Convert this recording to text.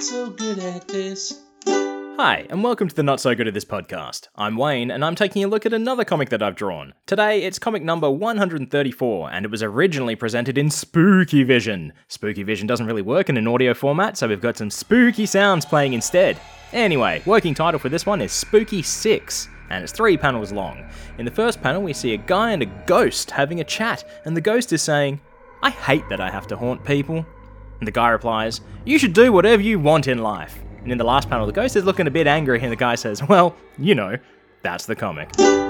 so good at this. Hi, and welcome to the Not So Good at This podcast. I'm Wayne, and I'm taking a look at another comic that I've drawn. Today, it's comic number 134, and it was originally presented in Spooky Vision. Spooky Vision doesn't really work in an audio format, so we've got some spooky sounds playing instead. Anyway, working title for this one is Spooky 6, and it's 3 panels long. In the first panel, we see a guy and a ghost having a chat, and the ghost is saying, "I hate that I have to haunt people." And the guy replies, "You should do whatever you want in life." And in the last panel, the ghost is looking a bit angry, and the guy says, "Well, you know, that's the comic."